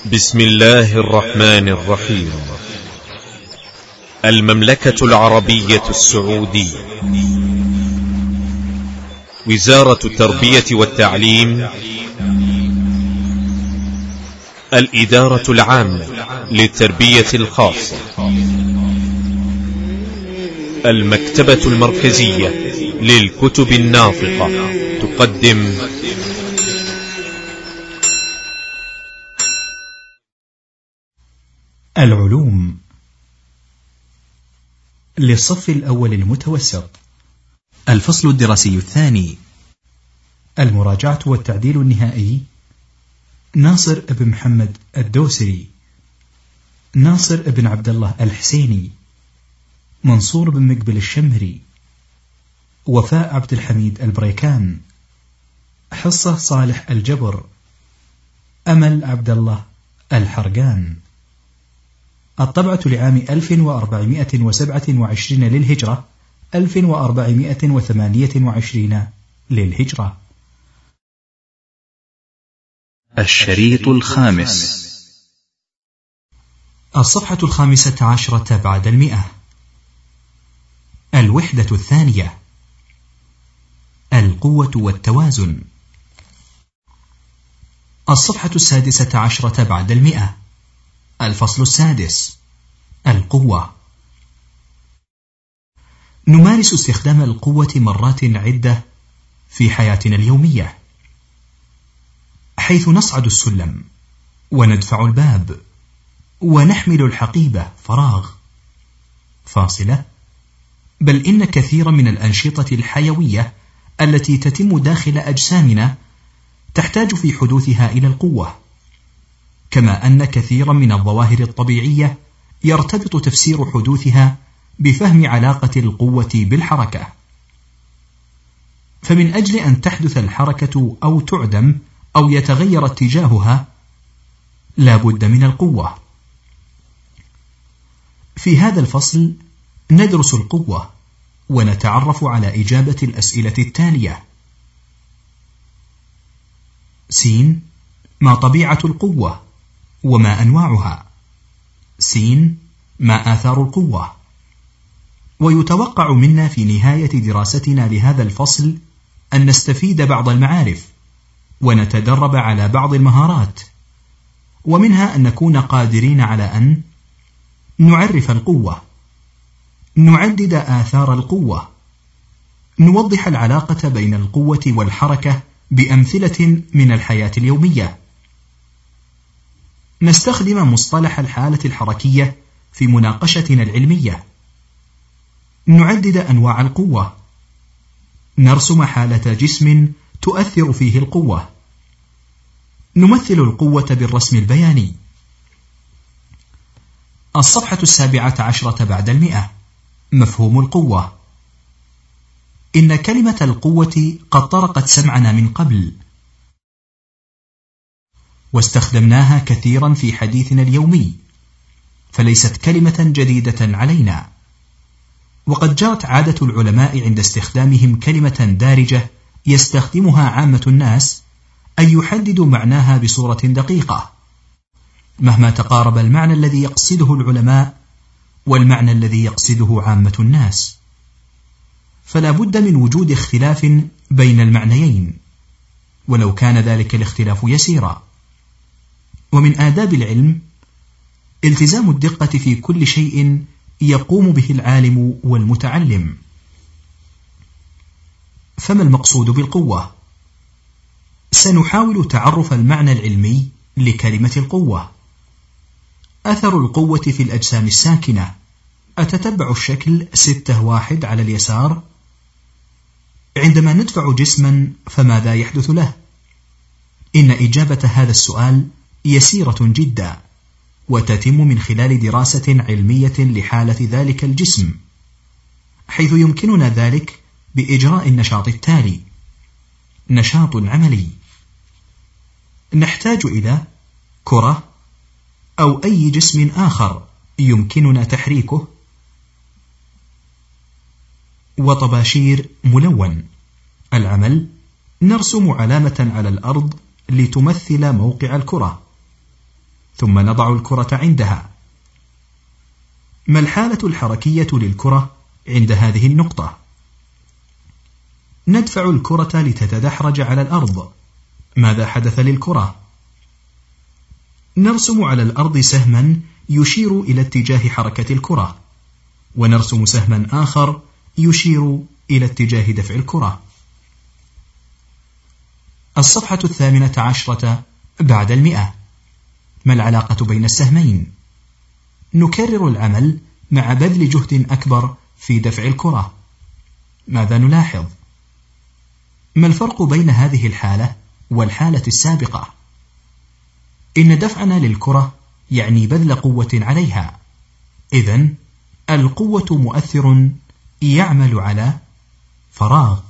بسم الله الرحمن الرحيم. المملكة العربية السعودية، وزارة التربية والتعليم، الإدارة العامة للتربية الخاصة، المكتبة المركزية للكتب الناطقة تقدم العلوم للصف الأول المتوسط. الفصل الدراسي الثاني، المراجعة والتعديل النهائي. ناصر بن محمد الدوسري، ناصر بن عبد الله الحسيني، منصور بن مقبل الشمري، وفاء عبد الحميد البريكان، حصة صالح الجبر، أمل عبد الله الحرقان. الطبعة لعام 1427 للهجرة، 1428 للهجرة. الشريط الخامس، الصفحة 15 بعد 100. الوحدة الثانية، القوة والتوازن. الصفحة 16 بعد 100. الفصل السادس، القوة. نمارس استخدام القوة مرات عدة في حياتنا اليومية، حيث نصعد السلم وندفع الباب ونحمل الحقيبة فراغ فاصلة، بل إن كثيرا من الأنشطة الحيوية التي تتم داخل أجسامنا تحتاج في حدوثها إلى القوة، كما أن كثيرا من الظواهر الطبيعية يرتبط تفسير حدوثها بفهم علاقة القوة بالحركة. فمن أجل أن تحدث الحركة أو تعدم أو يتغير اتجاهها لا بد من القوة. في هذا الفصل ندرس القوة ونتعرف على إجابة الأسئلة التالية: س. ما طبيعة القوة وما أنواعها؟ س. ما آثار القوة؟ ويتوقع منا في نهاية دراستنا لهذا الفصل أن نستفيد بعض المعارف ونتدرب على بعض المهارات، ومنها أن نكون قادرين على أن نعرف القوة، نعدد آثار القوة، نوضح العلاقة بين القوة والحركة بأمثلة من الحياة اليومية، نستخدم مصطلح الحالة الحركية في مناقشتنا العلمية، نعدد أنواع القوة، نرسم حالة جسم تؤثر فيه القوة، نمثل القوة بالرسم البياني. الصفحة 17 بعد 100. مفهوم القوة. إن كلمة القوة قد طرقت سمعنا من قبل، واستخدمناها كثيرا في حديثنا اليومي، فليست كلمة جديدة علينا. وقد جرت عادة العلماء عند استخدامهم كلمة دارجة يستخدمها عامة الناس أن يحددوا معناها بصورة دقيقة، مهما تقارب المعنى الذي يقصده العلماء والمعنى الذي يقصده عامة الناس، فلا بد من وجود اختلاف بين المعنيين ولو كان ذلك الاختلاف يسيرا. ومن آداب العلم التزام الدقة في كل شيء يقوم به العالم والمتعلم. فما المقصود بالقوة؟ سنحاول تعرف المعنى العلمي لكلمة القوة. أثر القوة في الأجسام الساكنة. أتتبع الشكل 6.1 على اليسار. عندما ندفع جسما فماذا يحدث له؟ إن إجابة هذا السؤال يسيرة جدا، وتتم من خلال دراسة علمية لحالة ذلك الجسم، حيث يمكننا ذلك بإجراء النشاط التالي: نشاط عملي. نحتاج إلى كرة أو أي جسم آخر يمكننا تحريكه، وطباشير ملون. العمل: نرسم علامة على الأرض لتمثل موقع الكرة، ثم نضع الكرة عندها. ما الحالة الحركية للكرة عند هذه النقطة؟ ندفع الكرة لتتدحرج على الأرض. ماذا حدث للكرة؟ نرسم على الأرض سهما يشير إلى اتجاه حركة الكرة، ونرسم سهما آخر يشير إلى اتجاه دفع الكرة. الصفحة 18 بعد 100. ما العلاقة بين السهمين؟ نكرر العمل مع بذل جهد أكبر في دفع الكرة. ماذا نلاحظ؟ ما الفرق بين هذه الحالة والحالة السابقة؟ إن دفعنا للكرة يعني بذل قوة عليها، إذن القوة مؤثر يعمل على فراغ.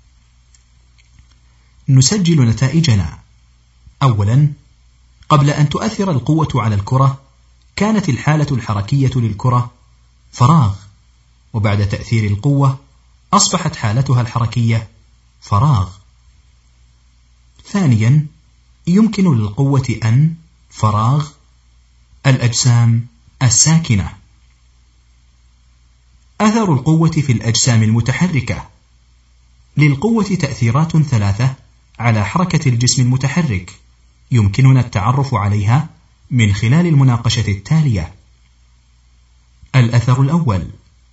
نسجل نتائجنا. أولا، قبل أن تؤثر القوة على الكرة كانت الحالة الحركية للكرة فراغ، وبعد تأثير القوة أصبحت حالتها الحركية فراغ. ثانيا، يمكن للقوة أن فراغ الأجسام الساكنة. أثر القوة في الأجسام المتحركة. للقوة تأثيرات 3 على حركة الجسم المتحرك، يمكننا التعرف عليها من خلال المناقشة التالية. الأثر الأول: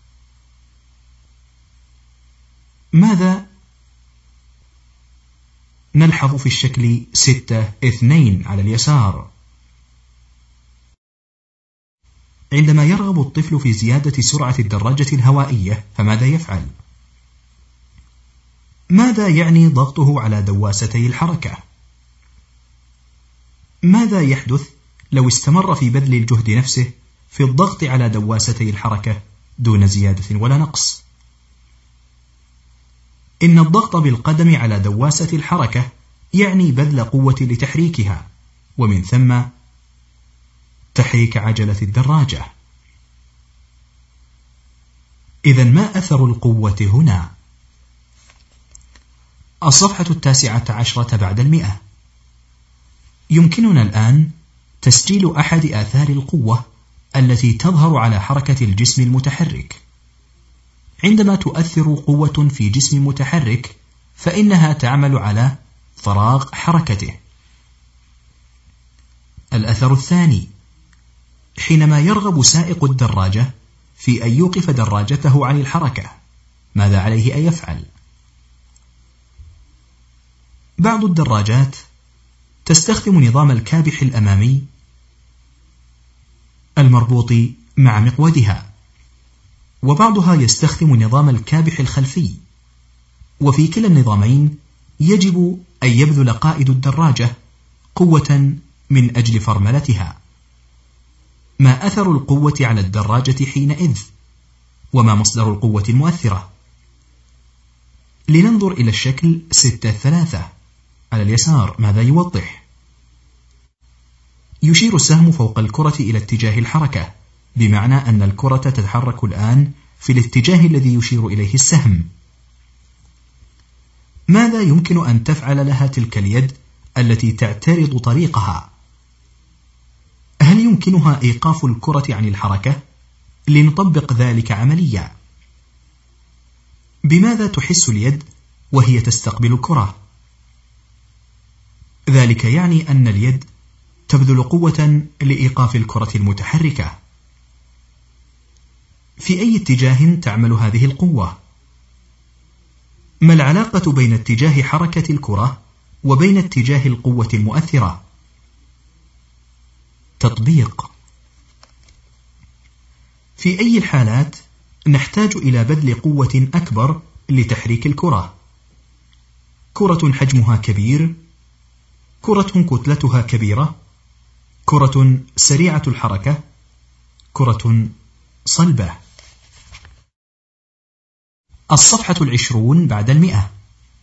ماذا نلحظ في الشكل 6:2 على اليسار؟ عندما يرغب الطفل في زيادة سرعة الدراجة الهوائية فماذا يفعل؟ ماذا يعني ضغطه على دواستي الحركة؟ ماذا يحدث لو استمر في بذل الجهد نفسه في الضغط على دواستي الحركة دون زيادة ولا نقص؟ إن الضغط بالقدم على دواسة الحركة يعني بذل قوة لتحريكها، ومن ثم تحريك عجلة الدراجة. إذن ما أثر القوة هنا؟ الصفحة 19 بعد 100. يمكننا الآن تسجيل أحد آثار القوة التي تظهر على حركة الجسم المتحرك. عندما تؤثر قوة في جسم متحرك فإنها تعمل على فراغ حركته. الأثر الثاني: حينما يرغب سائق الدراجة في أن يوقف دراجته عن الحركة ماذا عليه أن يفعل؟ بعض الدراجات تستخدم نظام الكابح الأمامي المربوط مع مقودها، وبعضها يستخدم نظام الكابح الخلفي، وفي كلا النظامين يجب أن يبذل قائد الدراجة قوة من أجل فرملتها. ما أثر القوة على الدراجة حينئذ؟ وما مصدر القوة المؤثرة؟ لننظر إلى الشكل 6:3 على اليسار. ماذا يوضح؟ يشير السهم فوق الكرة إلى اتجاه الحركة، بمعنى أن الكرة تتحرك الآن في الاتجاه الذي يشير إليه السهم. ماذا يمكن أن تفعل لها تلك اليد التي تعترض طريقها؟ هل يمكنها إيقاف الكرة عن الحركة؟ لنطبق ذلك عمليا. بماذا تحس اليد وهي تستقبل الكرة؟ ذلك يعني أن اليد تبذل قوة لإيقاف الكرة المتحركة. في أي اتجاه تعمل هذه القوة؟ ما العلاقة بين اتجاه حركة الكرة وبين اتجاه القوة المؤثرة؟ تطبيق. في أي الحالات نحتاج إلى بذل قوة أكبر لتحريك الكرة؟ كرة حجمها كبير، كرة كتلتها كبيرة، كرة سريعة الحركة، كرة صلبة. الصفحة 20 بعد 100.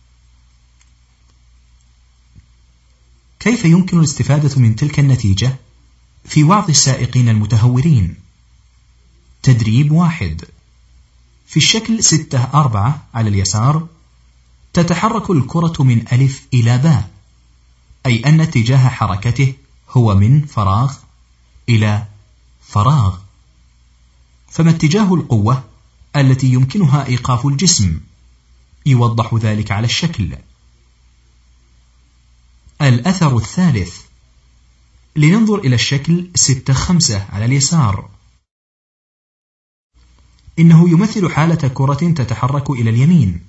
كيف يمكن الاستفادة من تلك النتيجة في وعظ السائقين المتهورين؟ تدريب 1. في الشكل 6:4 على اليسار تتحرك الكرة من ألف إلى باء، أي أن اتجاه حركته هو من فراغ إلى فراغ. فما اتجاه القوة التي يمكنها إيقاف الجسم؟ يوضح ذلك على الشكل. الأثر الثالث، لننظر إلى الشكل 6-5 على اليسار. إنه يمثل حالة كرة تتحرك إلى اليمين.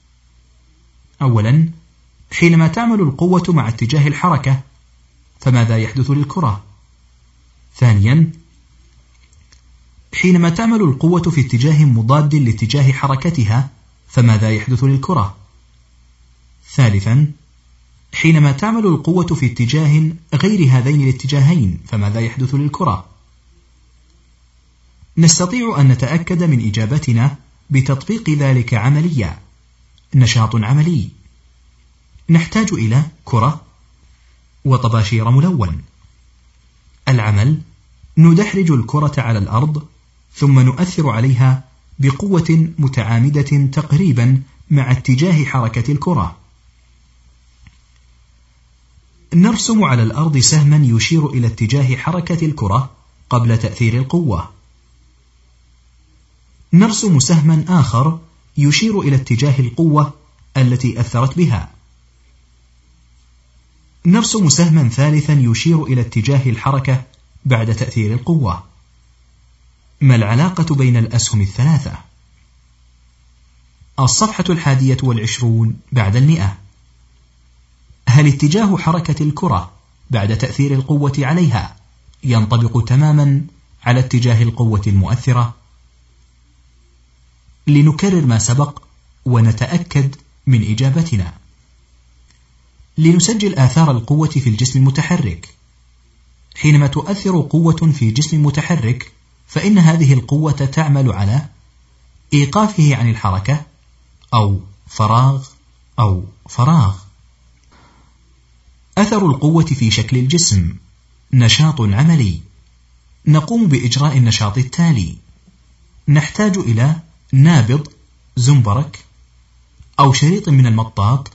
أولا، حينما تعمل القوة مع اتجاه الحركة فماذا يحدث للكرة؟ ثانيا، حينما تعمل القوة في اتجاه مضاد لاتجاه حركتها فماذا يحدث للكرة؟ ثالثا، حينما تعمل القوة في اتجاه غير هذين الاتجاهين فماذا يحدث للكرة؟ نستطيع أن نتأكد من إجابتنا بتطبيق ذلك عمليا. نشاط عملي. نحتاج إلى كرة وطباشير ملون. العمل: ندحرج الكرة على الأرض ثم نؤثر عليها بقوة متعامدة تقريبا مع اتجاه حركة الكرة. نرسم على الأرض سهما يشير إلى اتجاه حركة الكرة قبل تأثير القوة. نرسم سهما آخر يشير إلى اتجاه القوة التي أثرت بها. نرسم سهما ثالثا يشير إلى اتجاه الحركة بعد تأثير القوة. ما العلاقة بين الأسهم الثلاثة؟ الصفحة 21 بعد 100. هل اتجاه حركة الكرة بعد تأثير القوة عليها ينطبق تماما على اتجاه القوة المؤثرة؟ لنكرر ما سبق ونتأكد من إجابتنا. لنسجل آثار القوة في الجسم المتحرك. حينما تؤثر قوة في جسم متحرك فإن هذه القوة تعمل على إيقافه عن الحركة أو فراغ. أثر القوة في شكل الجسم. نشاط عملي. نقوم بإجراء النشاط التالي. نحتاج إلى نابض زنبرك أو شريط من المطاط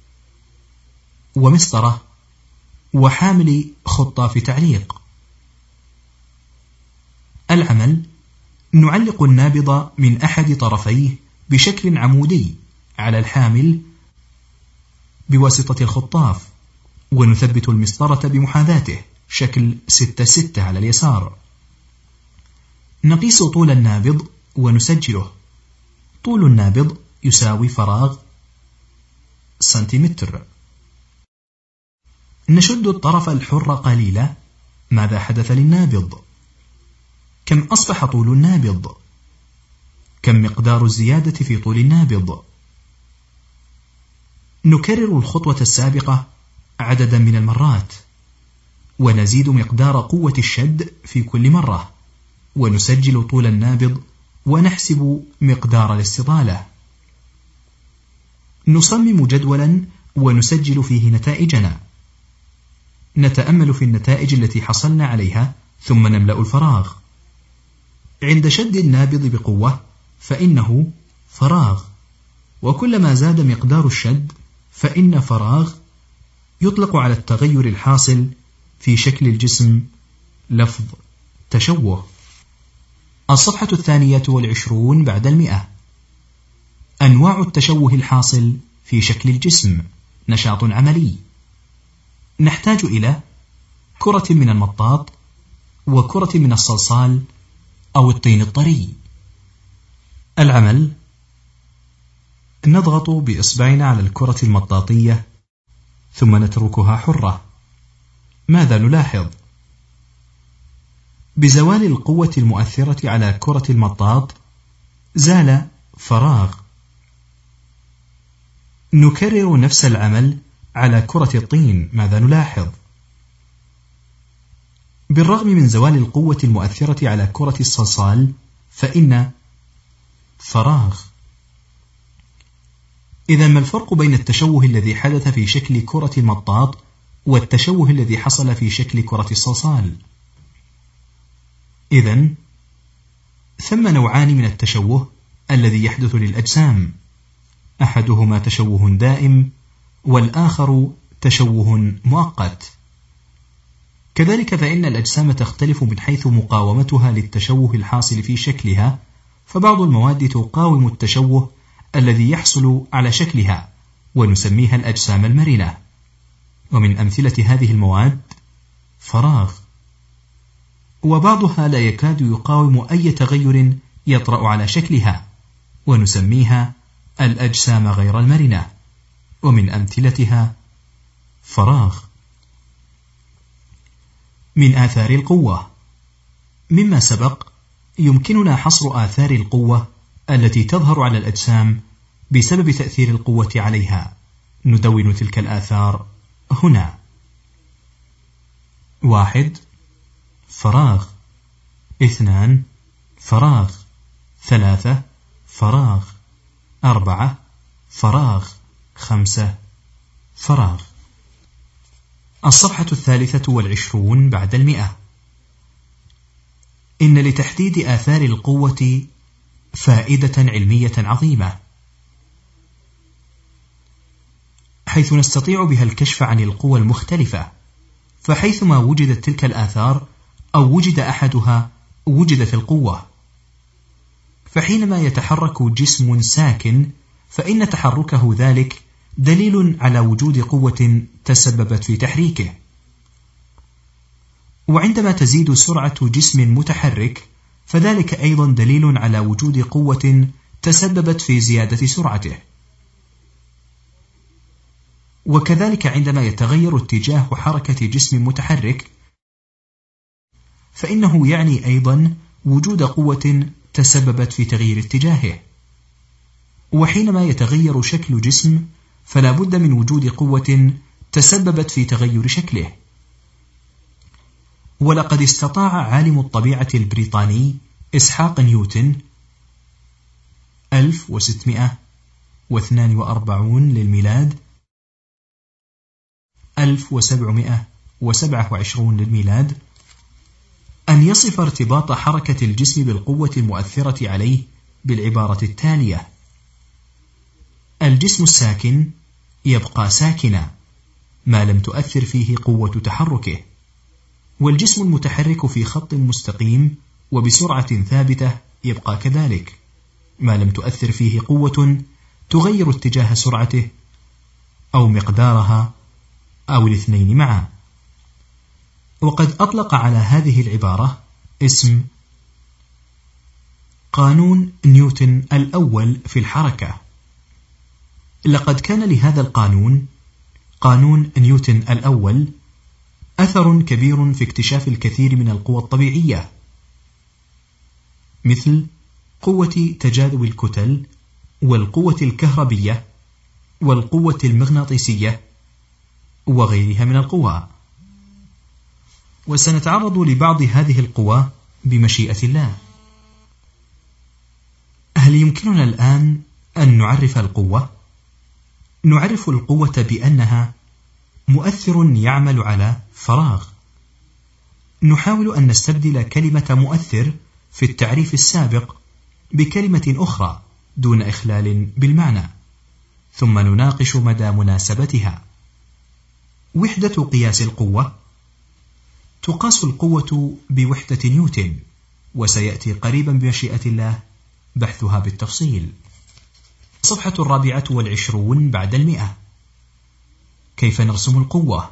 ومسطرة وحامل خطاف تعليق. العمل: نعلق النابض من أحد طرفيه بشكل عمودي على الحامل بواسطة الخطاف، ونثبت المسطرة بمحاذاته شكل 6-6 على اليسار. نقيس طول النابض ونسجله. طول النابض يساوي فراغ سنتيمتر. نشد الطرف الحر قليلا. ماذا حدث للنابض؟ كم أصبح طول النابض؟ كم مقدار الزيادة في طول النابض؟ نكرر الخطوة السابقة عددا من المرات، ونزيد مقدار قوة الشد في كل مرة، ونسجل طول النابض ونحسب مقدار الاستطالة. نصمم جدولا ونسجل فيه نتائجنا. نتأمل في النتائج التي حصلنا عليها ثم نملأ الفراغ. عند شد النابض بقوة فإنه فراغ، وكلما زاد مقدار الشد فإن فراغ يطلق على التغير الحاصل في شكل الجسم لفظ تشوه. الصفحة 22 بعد 100. أنواع التشوه الحاصل في شكل الجسم. نشاط عملي. نحتاج إلى كرة من المطاط وكرة من الصلصال أو الطين الطري. العمل: نضغط بإصبعنا على الكرة المطاطية ثم نتركها حرة. ماذا نلاحظ؟ بزوال القوة المؤثرة على كرة المطاط زال فراغ. نكرر نفس العمل على كرة الطين. ماذا نلاحظ؟ بالرغم من زوال القوة المؤثرة على كرة الصلصال فإن فراغ. إذا ما الفرق بين التشوه الذي حدث في شكل كرة المطاط والتشوه الذي حصل في شكل كرة الصلصال؟ إذن ثم نوعان من التشوه الذي يحدث للأجسام، أحدهما تشوه دائم والآخر تشوه مؤقت. كذلك فإن الأجسام تختلف من حيث مقاومتها للتشوه الحاصل في شكلها، فبعض المواد تقاوم التشوه الذي يحصل على شكلها ونسميها الأجسام المرنة. ومن أمثلة هذه المواد فراغ، وبعضها لا يكاد يقاوم أي تغير يطرأ على شكلها ونسميها الأجسام غير المرنة. ومن أمثلتها فراغ. من آثار القوة. مما سبق يمكننا حصر آثار القوة التي تظهر على الأجسام بسبب تأثير القوة عليها. ندون تلك الآثار هنا. 1. فراغ. 2. فراغ. 3. فراغ. 4. فراغ. 5. فراغ. الصفحة 23 بعد 100. إن لتحديد آثار القوة فائدة علمية عظيمة، حيث نستطيع بها الكشف عن القوى المختلفة، فحيثما وجدت تلك الآثار أو وجد أحدها وجدت القوة. فحينما يتحرك جسم ساكن فإن تحركه ذلك دليل على وجود قوة تسببت في تحريكه. وعندما تزيد سرعة جسم متحرك فذلك أيضا دليل على وجود قوة تسببت في زيادة سرعته. وكذلك عندما يتغير اتجاه حركة جسم متحرك فإنه يعني أيضا وجود قوة تسببت في تغيير اتجاهه. وحينما يتغير شكل جسم فلا بد من وجود قوة تسببت في تغير شكله. ولقد استطاع عالم الطبيعة البريطاني إسحاق نيوتن 1642 للميلاد 1727 للميلاد أن يصف ارتباط حركة الجسم بالقوة المؤثرة عليه بالعبارة التالية: الجسم الساكن يبقى ساكنا ما لم تؤثر فيه قوة تحركه، والجسم المتحرك في خط مستقيم وبسرعة ثابتة يبقى كذلك ما لم تؤثر فيه قوة تغير اتجاه سرعته أو مقدارها أو الاثنين معا. وقد أطلق على هذه العبارة اسم قانون نيوتن الأول في الحركة. لقد كان لهذا القانون، قانون نيوتن الأول، أثر كبير في اكتشاف الكثير من القوى الطبيعية، مثل قوة تجاذب الكتل والقوة الكهربية والقوة المغناطيسية وغيرها من القوى. وسنتعرض لبعض هذه القوى بمشيئة الله. هل يمكننا الآن أن نعرف القوة؟ نعرف القوة بأنها مؤثر يعمل على فراغ. نحاول أن نستبدل كلمة مؤثر في التعريف السابق بكلمة أخرى دون إخلال بالمعنى، ثم نناقش مدى مناسبتها. وحدة قياس القوة: تقاس القوة بوحدة نيوتن، وسيأتي قريبا بمشيئة الله بحثها بالتفصيل. صفحة 24 بعد 100. كيف نرسم القوة؟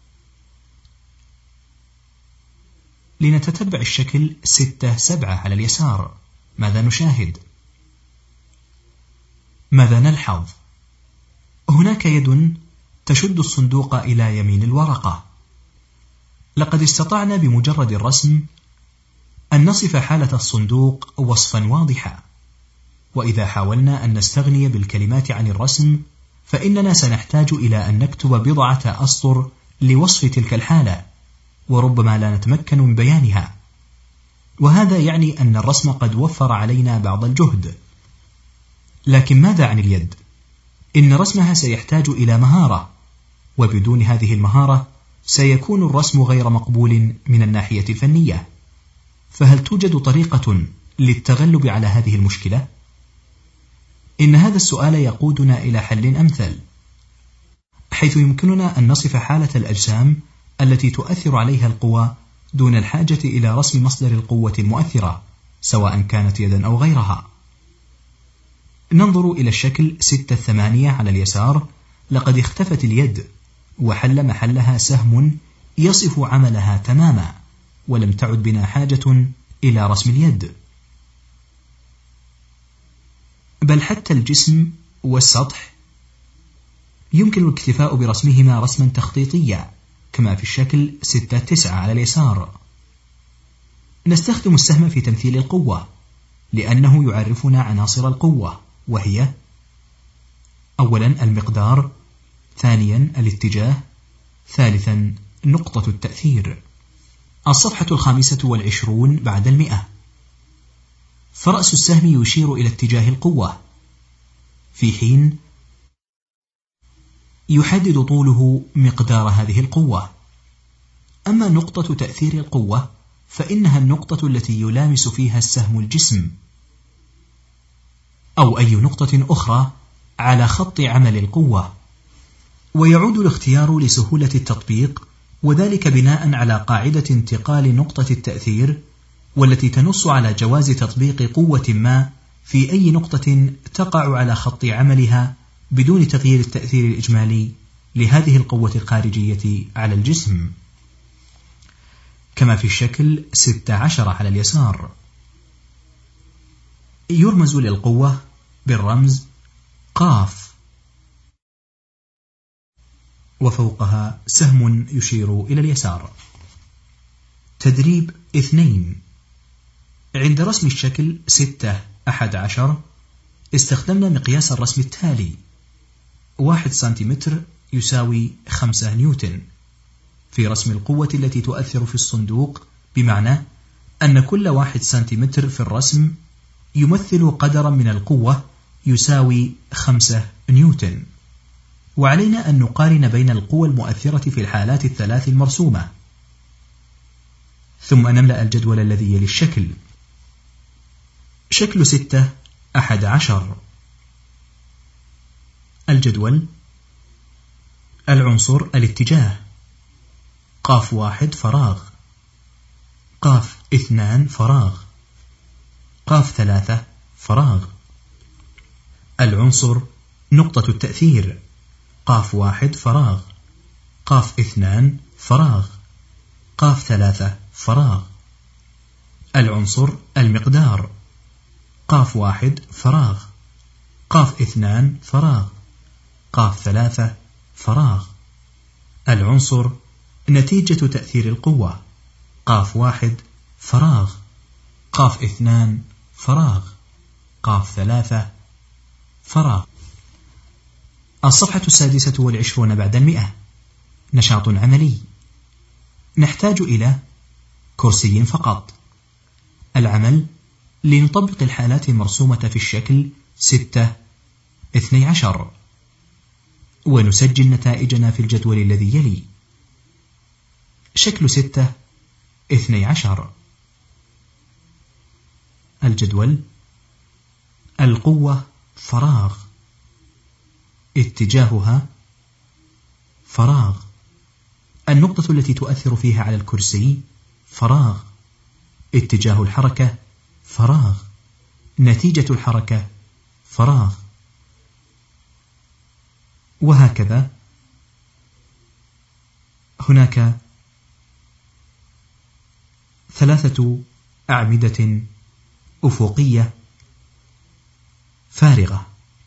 لنتتبع الشكل 6-7 على اليسار. ماذا نشاهد؟ ماذا نلحظ؟ هناك يد تشد الصندوق إلى يمين الورقة. لقد استطعنا بمجرد الرسم أن نصف حالة الصندوق وصفا واضحا، وإذا حاولنا أن نستغني بالكلمات عن الرسم فإننا سنحتاج إلى أن نكتب بضعة أسطر لوصف تلك الحالة، وربما لا نتمكن من بيانها، وهذا يعني أن الرسم قد وفر علينا بعض الجهد. لكن ماذا عن اليد؟ إن رسمها سيحتاج إلى مهارة، وبدون هذه المهارة سيكون الرسم غير مقبول من الناحية الفنية. فهل توجد طريقة للتغلب على هذه المشكلة؟ إن هذا السؤال يقودنا إلى حل أمثل، حيث يمكننا أن نصف حالة الأجسام التي تؤثر عليها القوى دون الحاجة إلى رسم مصدر القوة المؤثرة سواء كانت يدا أو غيرها. ننظر إلى الشكل 6-8 على اليسار. لقد اختفت اليد وحل محلها سهم يصف عملها تماما، ولم تعد بنا حاجة إلى رسم اليد، بل حتى الجسم والسطح يمكن الاكتفاء برسمهما رسما تخطيطيا كما في الشكل 6-9 على اليسار. نستخدم السهم في تمثيل القوة لأنه يعرفنا عناصر القوة، وهي أولا المقدار، ثانيا الاتجاه، ثالثا نقطة التأثير. الصفحة 25 بعد 100. فرأس السهم يشير إلى اتجاه القوة، في حين يحدد طوله مقدار هذه القوة. أما نقطة تأثير القوة فإنها النقطة التي يلامس فيها السهم الجسم أو أي نقطة أخرى على خط عمل القوة. ويعود الاختيار لسهولة التطبيق، وذلك بناء على قاعدة انتقال نقطة التأثير، والتي تنص على جواز تطبيق قوة ما في أي نقطة تقع على خط عملها بدون تغيير التأثير الإجمالي لهذه القوة الخارجية على الجسم، كما في الشكل 16 على اليسار. يرمز للقوة بالرمز قاف، وفوقها سهم يشير إلى اليسار. تدريب 2. عند رسم الشكل 6-11 استخدمنا مقياس الرسم التالي: 1 سنتيمتر يساوي 5 نيوتن في رسم القوة التي تؤثر في الصندوق، بمعنى أن كل 1 سنتيمتر في الرسم يمثل قدرا من القوة يساوي 5 نيوتن. وعلينا أن نقارن بين القوى المؤثرة في الحالات الثلاث المرسومة، ثم نملأ الجدول الذي يلي الشكل. شكل 6-11. الجدول: العنصر الاتجاه، قاف 1 فراغ، قاف 2 فراغ، قاف 3 فراغ. العنصر نقطة التأثير، قاف 1 فراغ، قاف 2 فراغ، قاف 3 فراغ. العنصر المقدار، قاف 1 فراغ، قاف 2 فراغ، قاف 3 فراغ. العنصر نتيجة تأثير القوة، قاف 1 فراغ، قاف 2 فراغ، قاف 3 فراغ. الصفحة 26 بعد 100. نشاط عملي. نحتاج إلى كرسي فقط. العمل: لنطبق الحالات المرسومة في الشكل 6-12 ونسجل نتائجنا في الجدول الذي يلي. شكل 6-12. الجدول: القوة فراغ، اتجاهها فراغ، النقطة التي تؤثر فيها على الكرسي فراغ، اتجاه الحركة فراغ، نتيجة الحركة فراغ. وهكذا هناك 3 أعمدة أفقية فارغة،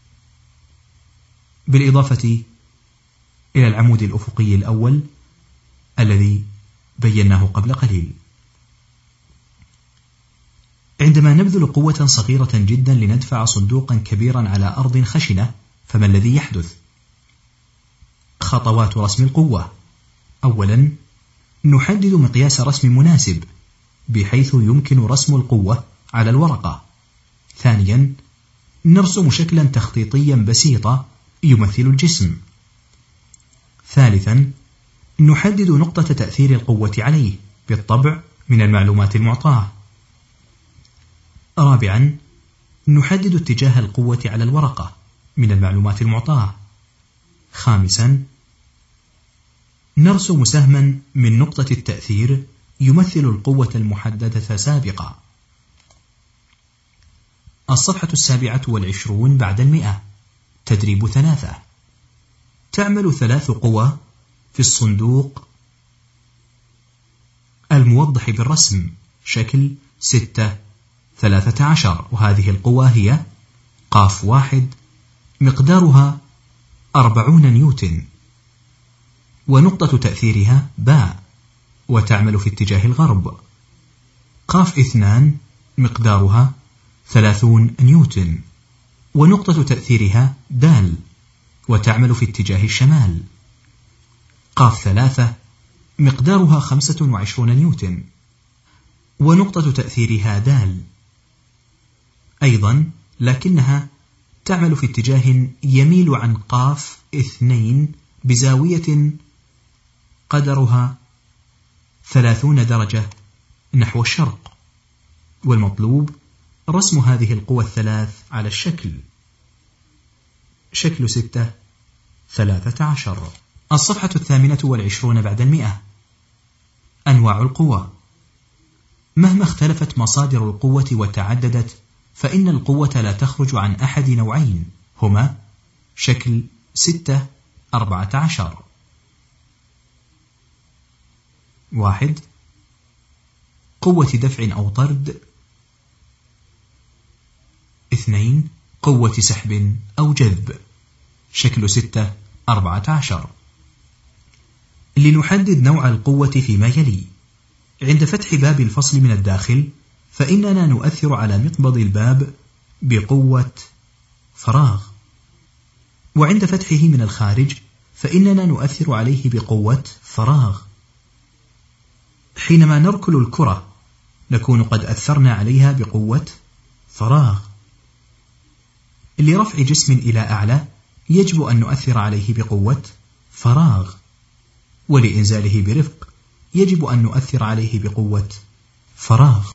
بالإضافة إلى العمود الأفقي الأول الذي بيناه قبل قليل. عندما نبذل قوة صغيرة جدا لندفع صندوقا كبيرا على أرض خشنة، فما الذي يحدث؟ خطوات رسم القوة: أولا، نحدد مقياس رسم مناسب بحيث يمكن رسم القوة على الورقة. ثانيا، نرسم شكلا تخطيطيا بسيطا يمثل الجسم. ثالثا، نحدد نقطة تأثير القوة عليه بالطبع من المعلومات المعطاة. رابعا، نحدد اتجاه القوة على الورقة من المعلومات المعطاة. خامسا، نرسم سهما من نقطة التأثير يمثل القوة المحددة سابقا. الصفحة 27 بعد 100. تدريب 3. تعمل 3 قوى في الصندوق الموضح بالرسم شكل 6-13، وهذه القوة هي ق1 مقدارها 40 نيوتن، ونقطة تأثيرها باء وتعمل في اتجاه الغرب. ق2 مقدارها 30 نيوتن، ونقطة تأثيرها دال وتعمل في اتجاه الشمال. ق3 مقدارها 25 نيوتن، ونقطة تأثيرها دال أيضا، لكنها تعمل في اتجاه يميل عن ق2 بزاوية قدرها 30 درجة نحو الشرق. والمطلوب رسم هذه القوى الثلاث على الشكل شكل 6-13. الصفحة 28 بعد 100. أنواع القوى. مهما اختلفت مصادر القوة وتعددت، فإن القوة لا تخرج عن أحد نوعين، هما شكل 6-14. 1. قوة دفع أو طرد. 2. قوة سحب أو جذب شكل 6-14. لنحدد نوع القوة فيما يلي. عند فتح باب الفصل من الداخل، فإننا نؤثر على مقبض الباب بقوة فراغ، وعند فتحه من الخارج فإننا نؤثر عليه بقوة فراغ. حينما نركل الكرة نكون قد أثرنا عليها بقوة فراغ. لرفع جسم إلى أعلى يجب أن نؤثر عليه بقوة فراغ، ولإنزاله برفق يجب أن نؤثر عليه بقوة فراغ.